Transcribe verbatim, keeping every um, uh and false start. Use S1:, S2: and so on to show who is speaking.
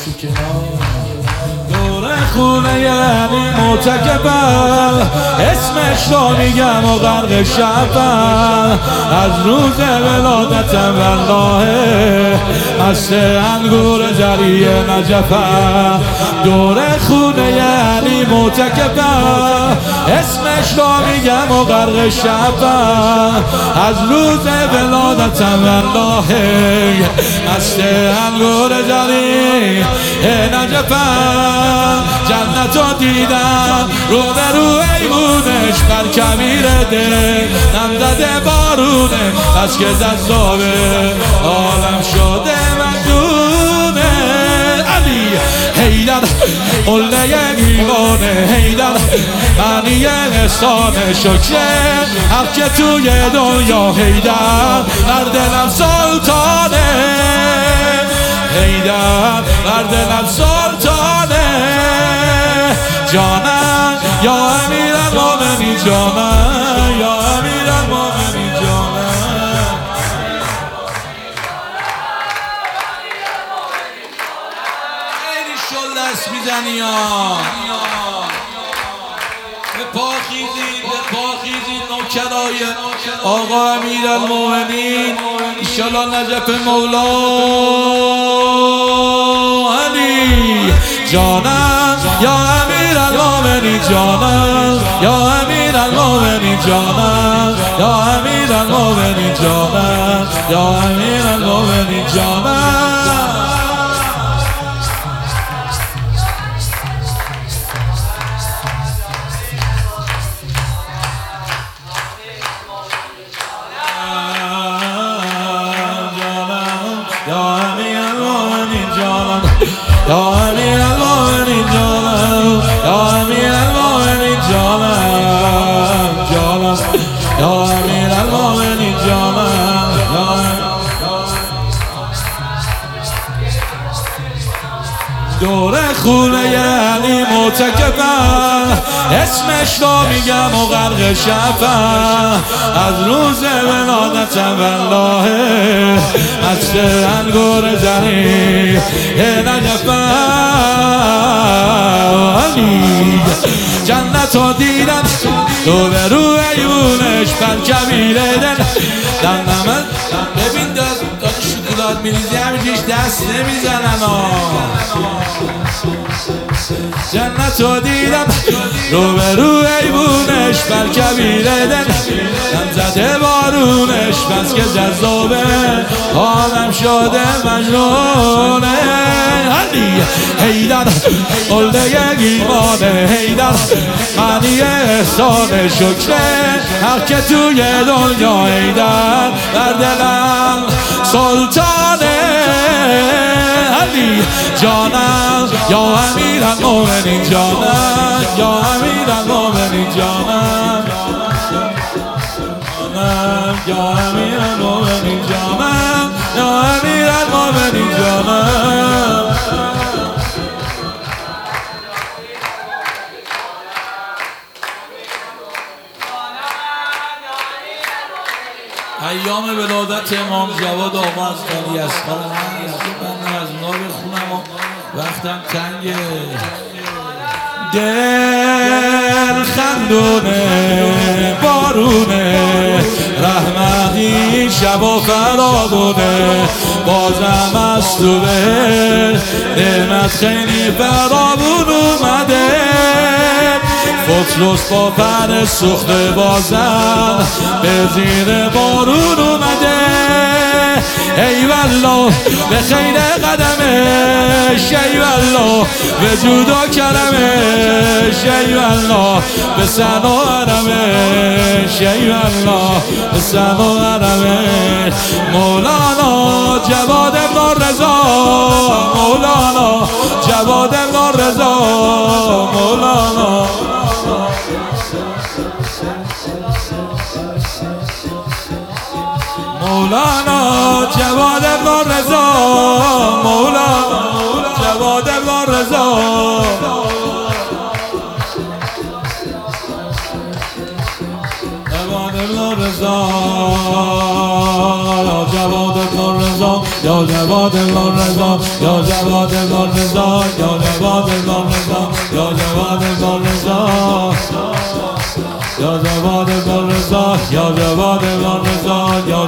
S1: تو کنار دور خونه یعنی معتکفم، اسمش رو میگم و غرق شبم، از روز ولادتم والله مست انگور جری نجفم. دور خونه یعنی معتکفم، اسمش رو میگم و غرق شبم، از روز ولادتم والله مست انگور جری نجفم. جنتو دیدم رو به رو ایمونش بر کمیر دل، نمزده بارونه بس که جذابه عالم شده مجنونه. علی حیدر قله دیوانه، حیدر معنی احسان شکره حق که توی دنیا، حیدر بر دلم سلطانه، حیدر بر دلم سلطانه. جانم یا امیر المومنین، جانم یا امیر المومنین، جانم. خیلی شل دست میزنی یا به پا خیزید، به پا خیزید نوکرای آقا امیر المومنین، انشالله نجف مولا علی. جانم یا امیر المومنین، جانم یا امیر المومنین، جانم یا امیر المومنین، جانم یا امیر المومنین، جانم. یا امیر المومنین جانم، یا امیر المومنین جانم، جانم یا امیر المومنین جانم، دور خونه یعنی معتکفم، اسمش رو میگم و غرق شبم، از روز ولادتم والله مست انگور جری نجفم. علی جنتو دیدم تو به رو ایونش بر کبیر دل، در نمد ببین داد داد شکلات میریزی همینجیش دست نمیزنن ها. جنتو دیدم رو به رو ایونش بر کبیر دل، نمزده بارونش بس که جذابه حالم شده مجنونه. علی حیدر قله گیوانه، حیدر معنی احسان شکره حق که توی دنیا، حیدر بر دلم سلطانه. علی جانم یا امیر المومنین، جانم یا امیر المومنین، جانم یا امیر المومنین، جانم یا امیر المومنین، جانم. ایام ولادت امام جواد آقا از علی اصغر، من از اونا بخونم و وقتم تنگه. دل خندونه بارونه رحمتی شب و فرابونه، بازم از تو به نعمت خیلی فرابون اومده. فطرس با پر سوخته بازم به زیر بارون اومده. ای والله به خیر قدمش، ای والله به جود و کرمش، ای والله به سن و حرمش، ای والله به سن و حرمش. مولانا جواد ابن رضا، مولانا جواد ابن رضا، مولانا مولانا جواد ابن رضا، مولانا جواد ابن رضا. جواد ابن رضا، جواد ابن رضا. رضا یا جواد ابن رضا یا جواد ابن رضا یا جواد ابن رضا یا جواد ابن رضا یا جواد ابن رضا یا جواد ابن رضا یا